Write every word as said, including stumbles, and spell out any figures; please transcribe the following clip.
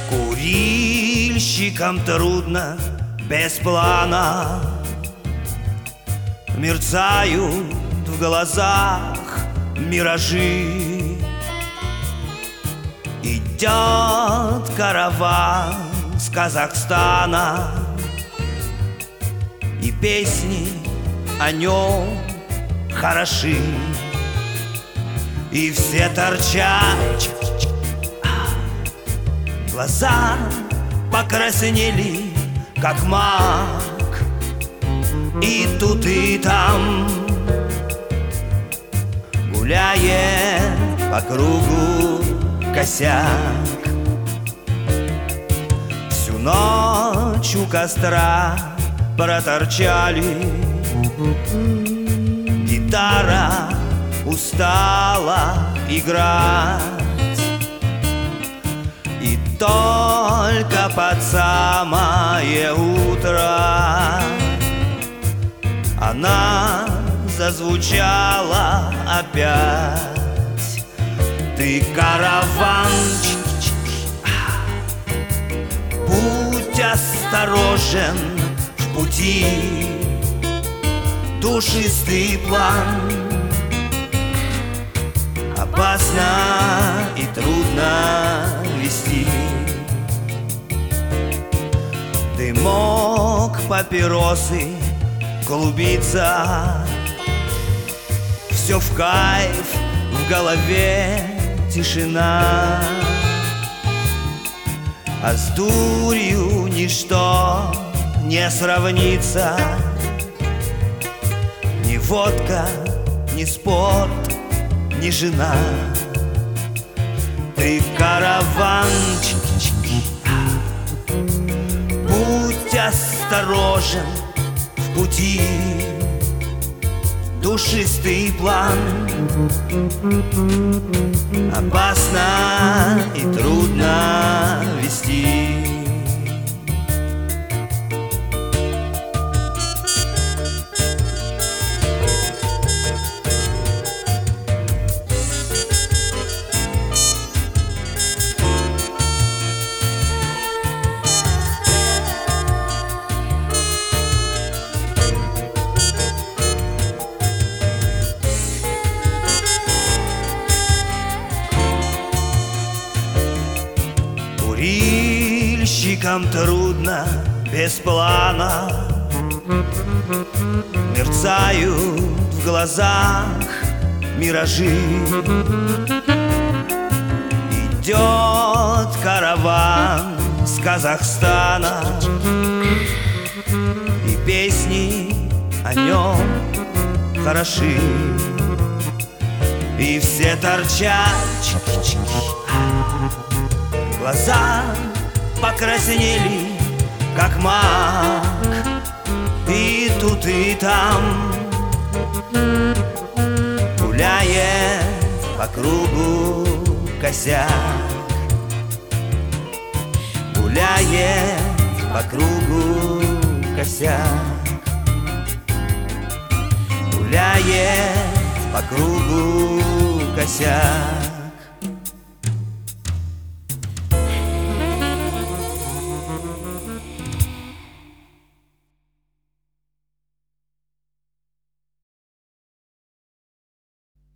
Курильщикам трудно без плана, мерцают в глазах миражи. Идет караван с Казахстана, и песни о нем хороши. И все торчат, глаза покраснели, как мак. И тут и там гуляет по кругу косяк. Всю ночь у костра проторчали, гитара устала играть. И только под самое утро она зазвучала опять. Ты караван, будь осторожен в пути, душистый план. Опасно и трудно вести. Дымок папиросы клубится, все в кайф, в голове тишина. А с дурью ничто не сравнится, ни водка, ни спорт, ни жена. Ты караван, будь осторожен в пути, душистый план. Опасно и трудно вести. Курильщикам трудно без плана, мерцают в глазах миражи. Идет караван с Казахстана, и песни о нем хороши. И все торчат, глаза покраснели, как мак. И тут и там гуляет по кругу косяк. Гуляет по кругу косяк. Гуляет по кругу косяк.